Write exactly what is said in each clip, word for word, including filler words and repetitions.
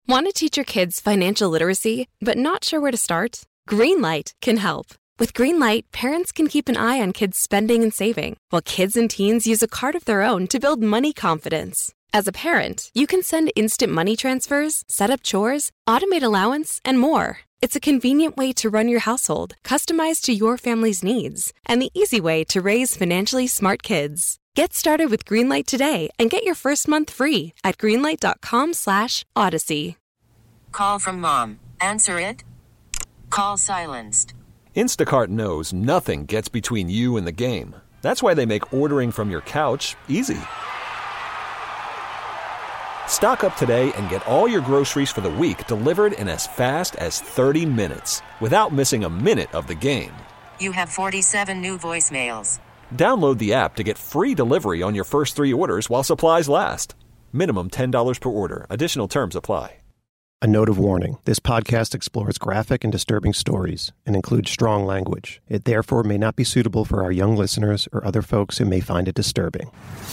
Want to teach your kids financial literacy, but not sure where to start? Greenlight can help. With Greenlight, parents can keep an eye on kids' spending and saving, while kids and teens use a card of their own to build money confidence. As a parent, you can send instant money transfers, set up chores, automate allowance, and more. It's a convenient way to run your household, customized to your family's needs, and the easy way to raise financially smart kids. Get started with Greenlight today and get your first month free at greenlight.com slash odyssey. Call from mom. Answer it. Call silenced. Instacart knows nothing gets between you and the game. That's why they make ordering from your couch easy. Stock up today and get all your groceries for the week delivered in as fast as thirty minutes without missing a minute of the game. You have forty-seven new voicemails. Download the app to get free delivery on your first three orders while supplies last. Minimum ten dollars per order. Additional terms apply. A note of warning. This podcast explores graphic and disturbing stories and includes strong language. It therefore may not be suitable for our young listeners or other folks who may find it disturbing.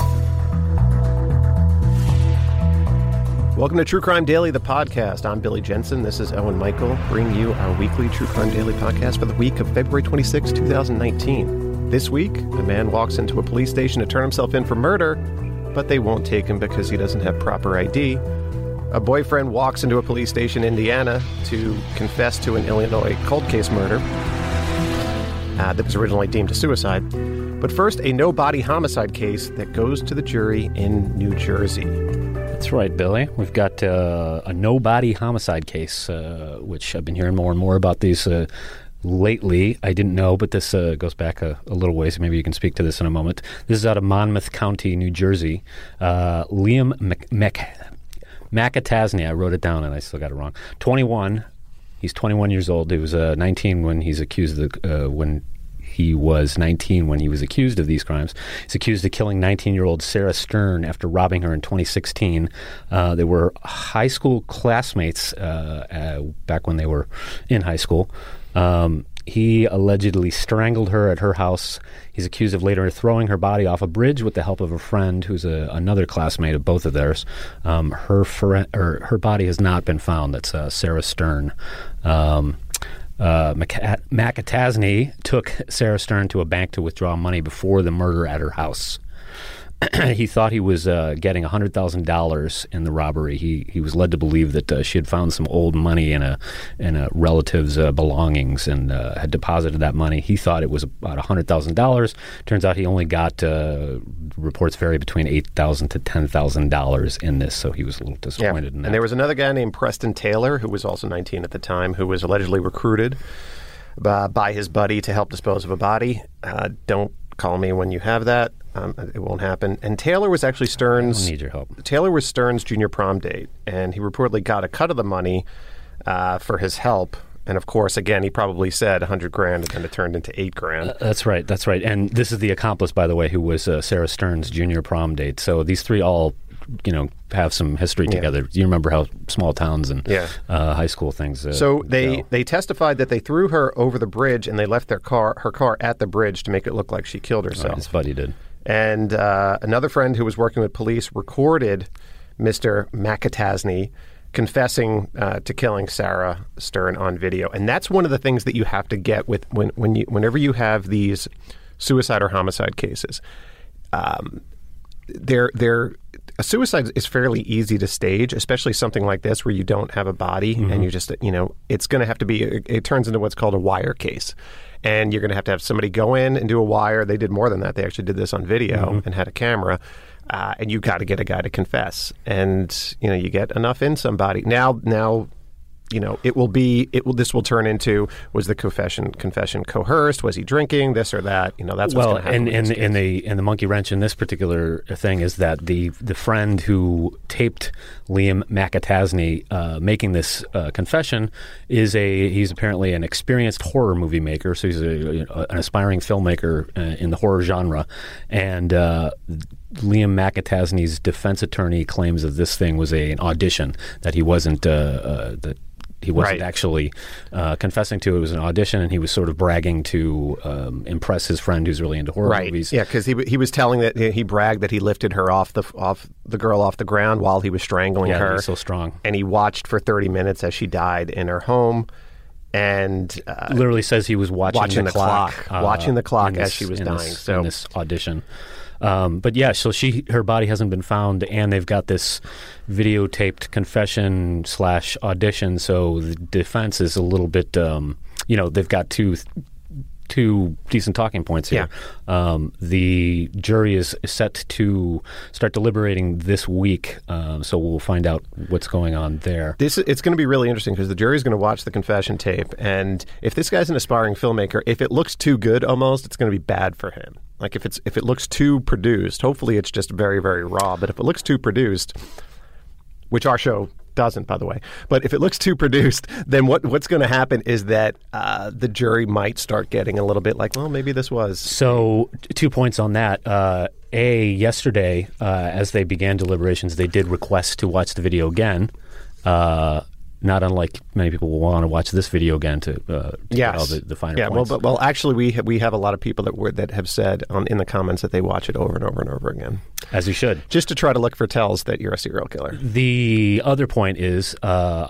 Welcome to True Crime Daily, the podcast. I'm Billy Jensen. This is Owen Michael, bringing you our weekly True Crime Daily podcast for the week of February twenty-sixth, twenty nineteen. This week, a man walks into a police station to turn himself in for murder, but they won't take him because he doesn't have proper I D. A boyfriend walks into a police station in Indiana to confess to an Illinois cold case murder uh, that was originally deemed a suicide. But first, a no-body homicide case that goes to the jury in New Jersey. That's right, Billy. We've got uh, a no-body homicide case, uh, which I've been hearing more and more about these uh, lately. I didn't know, but this uh, goes back a, a little ways. Maybe you can speak to this in a moment. This is out of Monmouth County, New Jersey. Uh, Liam Mc... Mc McAtasney, I wrote it down and I still got it wrong. twenty-one. He's twenty-one years old. He was uh, nineteen when he's accused of the, uh, when he was nineteen when he was accused of these crimes. He's accused of killing nineteen-year-old Sarah Stern after robbing her in twenty sixteen. Uh, they were high school classmates uh, uh, back when they were in high school. Um, he allegedly strangled her at her house. He's accused of later throwing her body off a bridge with the help of a friend who's a, another classmate of both of theirs. Um, her fr- or her body has not been found. That's uh, Sarah Stern. Um, uh, Mac- McAtasney took Sarah Stern to a bank to withdraw money before the murder at her house. He thought he was uh, getting one hundred thousand dollars in the robbery. He he was led to believe that uh, she had found some old money in a in a relative's uh, belongings and uh, had deposited that money. He thought it was about one hundred thousand dollars. Turns out he only got, uh, reports vary between eight thousand dollars to ten thousand dollars in this, so he was a little disappointed yeah. in that. And there was another guy named Preston Taylor, who was also nineteen at the time, who was allegedly recruited uh, by his buddy to help dispose of a body. Uh, don't call me when you have that. Um, it won't happen. And Taylor was actually Stern's... I don't need your help. Taylor was Stern's junior prom date, and he reportedly got a cut of the money uh, for his help. And of course, again, he probably said a hundred grand, and then it turned into eight grand. Uh, that's right. That's right. And this is the accomplice, by the way, who was uh, Sarah Stern's junior prom date. So these three all, you know, have some history together. Yeah. You remember how small towns and yeah. uh, high school things. Uh, so they, go. they testified that they threw her over the bridge, and they left their car her car at the bridge to make it look like she killed herself. Right, his buddy did. And uh, another friend who was working with police recorded Mister McAtasney confessing uh, to killing Sarah Stern on video. And that's one of the things that you have to get with when, when you, whenever you have these suicide or homicide cases. Um, they're, they're, a suicide is fairly easy to stage, especially something like this where you don't have a body mm-hmm. and you just, you know, it's going to have to be, it, it turns into what's called a wire case. And you're going to have to have somebody go in and do a wire. They did more than that. They actually did this on video mm-hmm. and had a camera. Uh, and you got to get a guy to confess. And, you know, you get enough in somebody. Now, now, you know, it will be, it will, this will turn into, was the confession confession coerced? Was he drinking? This or that? You know, that's what's well, going to happen. and, and, and, the, and the monkey wrench in this particular thing is that the, the friend who taped Liam McAtasney uh, making this uh, confession is a, he's apparently an experienced horror movie maker. So he's a, a, an aspiring filmmaker uh, in the horror genre. And, uh, Liam McAtasney's defense attorney claims that this thing was a, an audition, that he wasn't, uh, uh, that He wasn't Right. actually uh, confessing to it. It was an audition, and he was sort of bragging to um, impress his friend who's really into horror Right. movies. Yeah, because he he was telling that he bragged that he lifted her off the off the girl off the ground while he was strangling Yeah, her. he's so strong. And he watched for thirty minutes as she died in her home, and uh, Literally says he was watching, watching the, the clock, clock, uh, watching the clock in as this- she was in dying. This, So- in this audition. Um, but yeah, so she her body hasn't been found, and they've got this videotaped confession slash audition. So the defense is a little bit, um, you know, they've got two two decent talking points here. Um, the jury is set to start deliberating this week, um, so we'll find out what's going on there. This it's going to be really interesting because the jury's going to watch the confession tape, and if this guy's an aspiring filmmaker, if it looks too good, almost, it's going to be bad for him. Like if it's if it looks too produced, hopefully it's just very very raw. But if it looks too produced, which our show doesn't, by the way, but if it looks too produced, then what what's going to happen is that uh, the jury might start getting a little bit like, well, maybe this was. So, t- two points on that. Uh, a, yesterday, uh, as they began deliberations, they did request to watch the video again. Uh, not unlike many people will want to watch this video again to, uh, to Yes. get all the, the finer yeah, points. well, but, well, actually, we ha- we have a lot of people that were that have said on, in the comments that they watch it over and over and over again, As you should. just to try to look for tells that you're a serial killer. The other point is uh,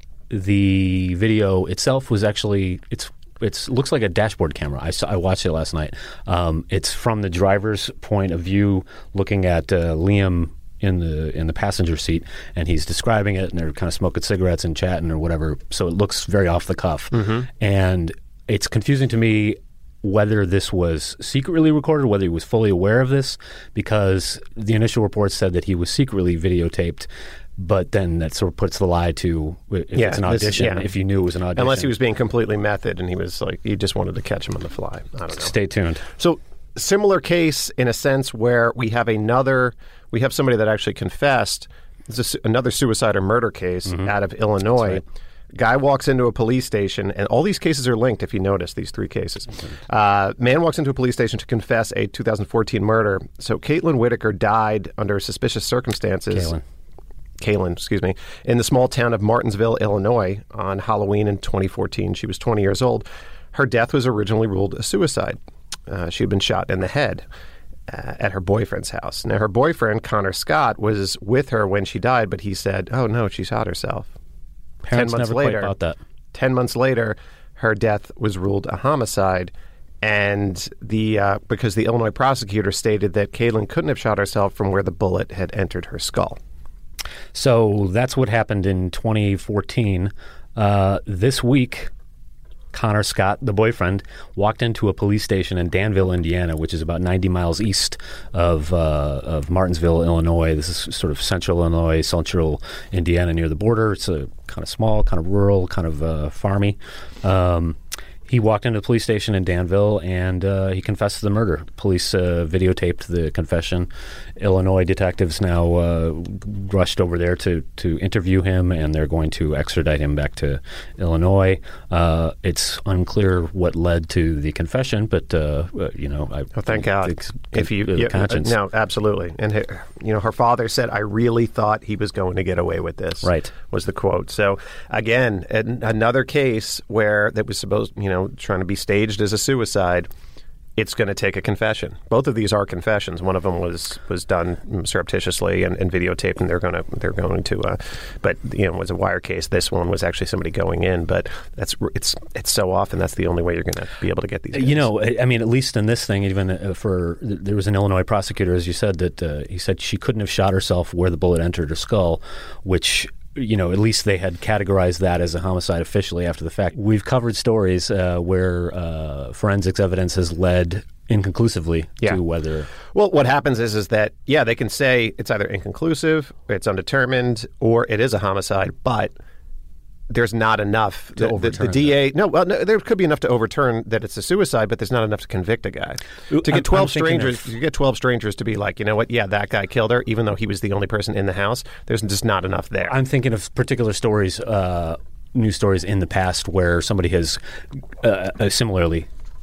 the video itself was actually it's it's looks like a dashboard camera. I saw, I watched it last night. Um, it's from the driver's point of view, looking at uh, Liam in the in the passenger seat, and he's describing it, and they're kind of smoking cigarettes and chatting or whatever. So it looks very off the cuff, and it's confusing to me whether this was secretly recorded, whether he was fully aware of this, because the initial reports said that he was secretly videotaped, but then that sort of puts the lie to if Yeah, it's an this- audition, yeah. if you knew it was an audition. Unless he was being completely method and he was like, he just wanted to catch him on the fly. I don't know. Stay tuned. So, similar case in a sense where we have another, we have somebody that actually confessed. It's a su- another suicide or murder case out of Illinois. right. Guy walks into a police station, and all these cases are linked, if you notice, these three cases. Uh, man walks into a police station to confess a two thousand fourteen murder. So Caitlin Whitaker died under suspicious circumstances. Kaylin. Kaylin, excuse me, in the small town of Martinsville, Illinois, on Halloween in twenty fourteen. She was twenty years old. Her death was originally ruled a suicide. Uh, she had been shot in the head uh, at her boyfriend's house. Now, her boyfriend, Connor Scott, was with her when she died, but he said, oh, no, she shot herself. Parents Ten months never later, quite bought that. Ten months later, her death was ruled a homicide. And the uh, because the Illinois prosecutor stated that Caitlin couldn't have shot herself from where the bullet had entered her skull. So that's what happened in twenty fourteen. Uh, this week, Connor Scott, the boyfriend, walked into a police station in Danville, Indiana, which is about ninety miles east of uh, of Martinsville, Illinois. This is sort of central Illinois, central Indiana, near the border. It's a kind of small, kind of rural, kind of uh, farmy. Um, He walked into the police station in Danville, and uh, he confessed to the murder. Police uh, videotaped the confession. Illinois detectives now uh, rushed over there to, to interview him, and they're going to extradite him back to Illinois. Uh, it's unclear what led to the confession, but, uh, uh, you know, I Oh, thank God. think If you, the yeah, conscience. no, absolutely. And her, you know, her father said, "I really thought he was going to get away with this." Right. Was the quote. So again, an, another case where that was supposed, you know, trying to be staged as a suicide. It's going to take a confession. Both of these are confessions. One of them was was done surreptitiously and, and videotaped, and they're going to they're going to. Uh, but you know, it was a wire case. This one was actually somebody going in. But that's it's it's so often that's the only way you're going to be able to get these. You guys. know, I I mean, at least in this thing, even uh, for there was an Illinois prosecutor, as you said, that uh, he said she couldn't have shot herself where the bullet entered her skull, which, you know, at least they had categorized that as a homicide officially after the fact. We've covered stories uh, where uh, forensics evidence has led inconclusively Yeah. to whether. Well, what happens is is that, yeah, they can say it's either inconclusive, it's undetermined, or it is a homicide, but there's not enough. To The, the, the overturn D A, no, well, no, there could be enough to overturn that it's a suicide, but there's not enough to convict a guy. Ooh, to I'm- get twelve I'm thinking strangers, of- you get twelve strangers to be like, you know what, yeah, that guy killed her, even though he was the only person in the house. There's just not enough there. I'm thinking of particular stories, uh, news stories in the past where somebody has uh, uh, similarly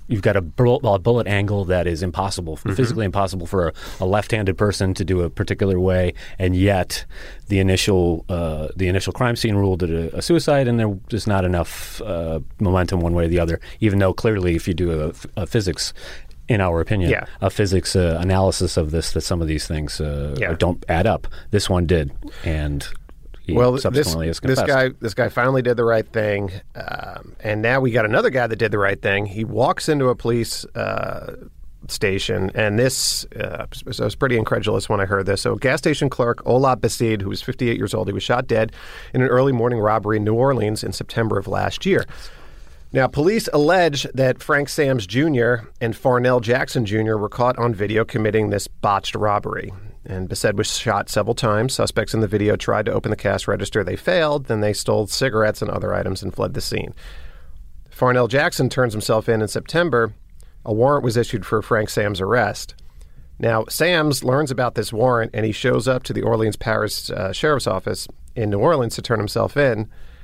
you've got a bullet, a bullet angle that is impossible, mm-hmm. physically impossible for a, a left-handed person to do a particular way, and yet the initial uh, the initial crime scene ruled it a, a suicide, and there just not enough uh, momentum one way or the other. Even though clearly, if you do a, a physics, in our opinion, yeah. a physics uh, analysis of this, that some of these things uh, yeah. don't add up. This one did, and. He well, subsequently this, has confessed. this guy, this guy finally did the right thing, um, and now we got another guy that did the right thing. He walks into a police uh, station, and this, uh, so I was pretty incredulous when I heard this. So, gas station clerk Ola Basid, who was fifty-eight years old, he was shot dead in an early morning robbery in New Orleans in September of last year. Now, police allege that Frank Sams Junior and Farnell Jackson Junior were caught on video committing this botched robbery. And Basid was shot several times. Suspects in the video tried to open the cash register. They failed. Then they stole cigarettes and other items and fled the scene. Farnell Jackson turns himself in in September. A warrant was issued for Frank Sams' arrest. Now, Sams learns about this warrant, and he shows up to the Orleans Parish uh, Sheriff's Office in New Orleans to turn himself in.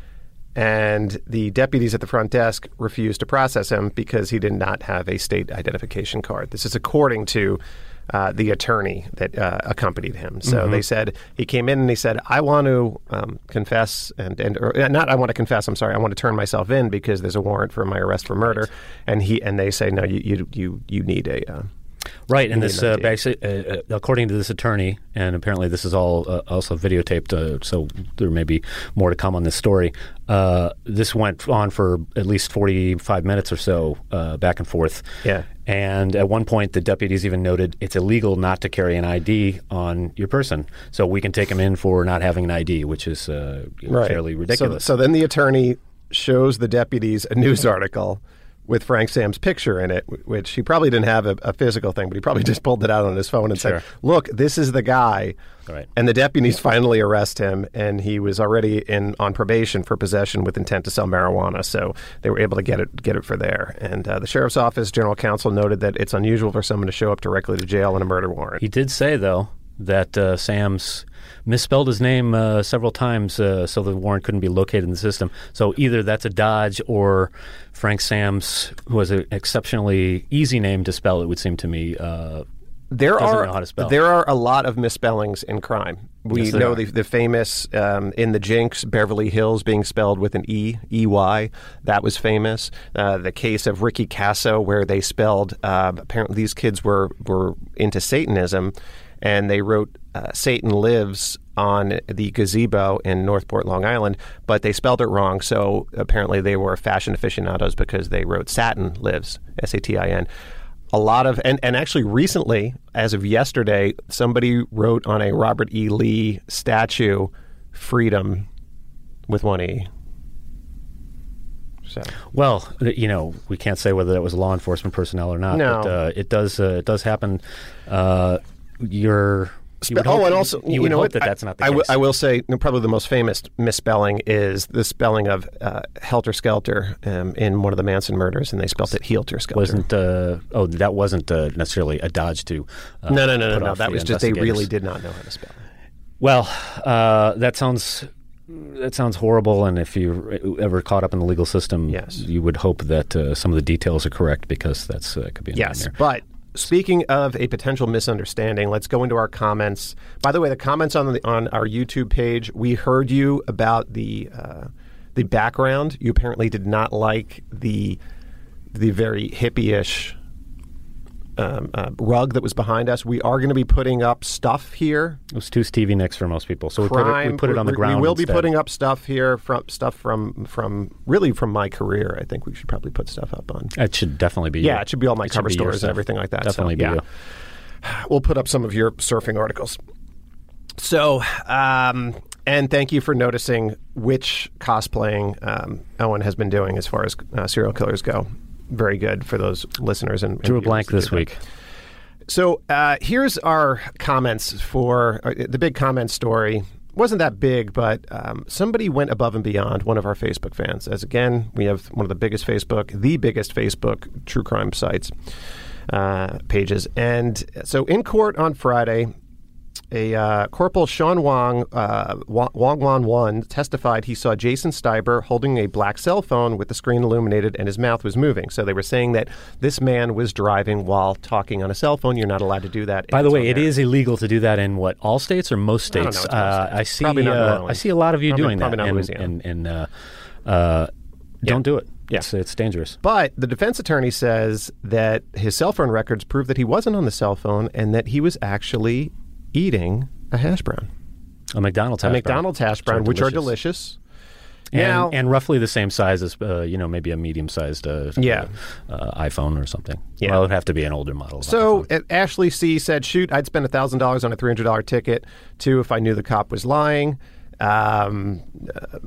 And the deputies at the front desk refused to process him because he did not have a state identification card. This is according to uh, the attorney that uh, accompanied him. So mm-hmm. they said, he came in and he said, I want to um, confess, and, and or, not I want to confess, I'm sorry, I want to turn myself in because there's a warrant for my arrest for murder. Right. And he and they say, no, you you you, you need a... Uh, Right, and this uh, basically, uh, according to this attorney, and apparently this is all uh, also videotaped, uh, so there may be more to come on this story. Uh, this went on for at least forty-five minutes or so, uh, back and forth. Yeah. And at one point, the deputies even noted it's illegal not to carry an I D on your person, so we can take him in for not having an I D, which is uh, right. fairly ridiculous. So, so then the attorney shows the deputies a news article with Frank Sams' picture in it, which he probably didn't have a, a physical thing, but he probably just pulled it out on his phone and sure. said, look, this is the guy. Right. And the deputies finally arrest him, and he was already in on probation for possession with intent to sell marijuana, so they were able to get it get it for there. And uh, the sheriff's office general counsel noted that it's unusual for someone to show up directly to jail on a murder warrant. He did say, though, that uh, Sams misspelled his name uh, several times uh, so the warrant couldn't be located in the system. So either that's a dodge or Frank Sams, who has an exceptionally easy name to spell, it would seem to me, uh, there doesn't are, know how to spell. There are a lot of misspellings in crime. We yes, know the, the famous, um, in the Jinx, Beverly Hills being spelled with an E, E Y. That was famous. Uh, the case of Ricky Casso, where they spelled, uh, apparently these kids were, were into Satanism, and they wrote uh, Satan Lives on the gazebo in Northport, Long Island, but they spelled it wrong. So apparently they were fashion aficionados because they wrote Satin Lives, S A T I N. A lot of, and, and actually recently, as of yesterday, somebody wrote on a Robert E. Lee statue, Freedom with one E. So. Well, you know, we can't say whether that was law enforcement personnel or not, no. but uh, it does uh, it does happen. Uh, you're You would oh, hope, and also, you, you you would know hope what? that that's not the I, case. I, w- I will say, you know, probably the most famous misspelling is the spelling of uh, Helter Skelter um, in one of the Manson murders, and they spelled it Heelter Skelter. Wasn't uh, oh that wasn't uh, necessarily a dodge to uh, no no no no put no off that the was just they really investigators. did not know how to spell. Well, uh, that sounds that sounds horrible, and if you're ever caught up in the legal system, yes. you would hope that uh, some of the details are correct, because that's uh, could be a yes, nightmare. But speaking of a potential misunderstanding, let's go into our comments. By the way, the comments on the, on our YouTube page, we heard you about the uh, the background. You apparently did not like the the very hippie-ish um, uh, rug that was behind us. We are going to be putting up stuff here. It was too Stevie Nicks for most people, so we Crime, put it, we put it on the we, ground. We will instead. be putting up stuff here from stuff from from really from my career. I think we should probably put stuff up on. It should definitely be. Yeah, your, it should be all my it cover be your stories and stuff. everything like that. Definitely so, be yeah. you. We'll put up some of your surfing articles. So, um, and thank you for noticing which cosplaying um, Owen has been doing as far as uh, serial killers go. Very good for those listeners. And, and Drew a viewers blank that this do that. week. So uh, here's our comments for uh, the big comment story. Wasn't that big, but um, somebody went above and beyond, one of our Facebook fans. As again, we have one of the biggest Facebook, the biggest Facebook true crime sites, uh, pages. And so in court on Friday, A uh, Corporal Sean Wong, uh, Wong Wan Wan, testified he saw Jason Steiber holding a black cell phone with the screen illuminated and his mouth was moving. So they were saying that this man was driving while talking on a cell phone. You're not allowed to do that. By the way, it is illegal to do that in what, all states or most states? I don't know. Uh, most states. I see. Probably not Uh, Maryland. I see a lot of you Probably- doing probably that, not and, Louisiana. and, and uh, uh, don't do it. Yeah. It's, it's dangerous. But the defense attorney says that his cell phone records prove that he wasn't on the cell phone and that he was actually eating a hash brown. A McDonald's hash a brown. McDonald's hash brown, which are delicious. And, Now- and roughly the same size as, uh, you know, maybe a medium-sized uh, Yeah. uh, iPhone or something. Yeah. Well, it would have to be an older model. Of So iPhone. uh, Ashley C. said, shoot, I'd spend one thousand dollars on a three hundred dollars ticket, too, if I knew the cop was lying. Um, uh,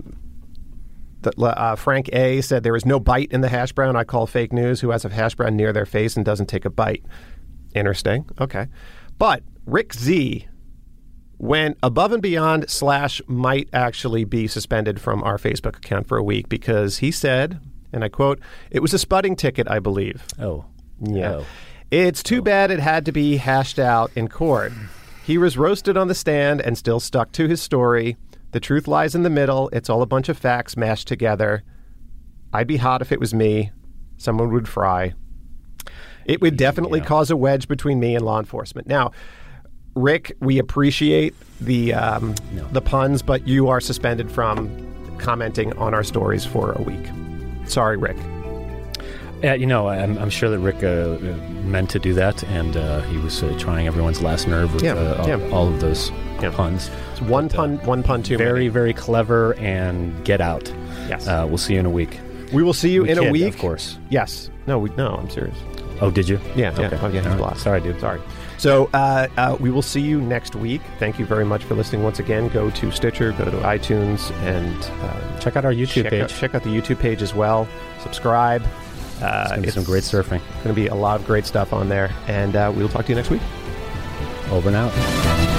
the, uh, Frank A. said, there is no bite in the hash brown. I call fake news. Who has a hash brown near their face and doesn't take a bite? Interesting. Okay. But Rick Z. went above and beyond slash might actually be suspended from our Facebook account for a week because he said, and I quote, it was a spudding ticket, I believe. Oh. Yeah. Oh. It's too bad it had to be hashed out in court. He was roasted on the stand and still stuck to his story. The truth lies in the middle. It's all a bunch of facts mashed together. I'd be hot if it was me. Someone would fry. It would definitely Yeah. cause a wedge between me and law enforcement. Now, Rick, we appreciate the um, No. the puns, but you are suspended from commenting on our stories for a week. Sorry, Rick. Yeah, you know, I'm, I'm sure that Rick uh, meant to do that, and uh, he was uh, trying everyone's last nerve with Yeah, uh, all, yeah. all of those Yeah. puns. It's one But, uh, pun, one pun too Very, many. very clever, and get out. Yes. Uh, we'll see you in a week. We will see you We in a kid, week. of course. Yes. No, we, no, I'm serious. Oh, did you? Yeah, yeah. Okay. Oh, yeah, All right. lost. Sorry, dude. Sorry. So uh, uh, we will see you next week. Thank you very much for listening once again. Go to Stitcher, go to iTunes, and uh, Check out our YouTube check page. Out, check out the YouTube page as well. Subscribe. Uh, It's gonna be some great surfing. Going to be a lot of great stuff on there. And uh, we'll talk to you next week. Over and out.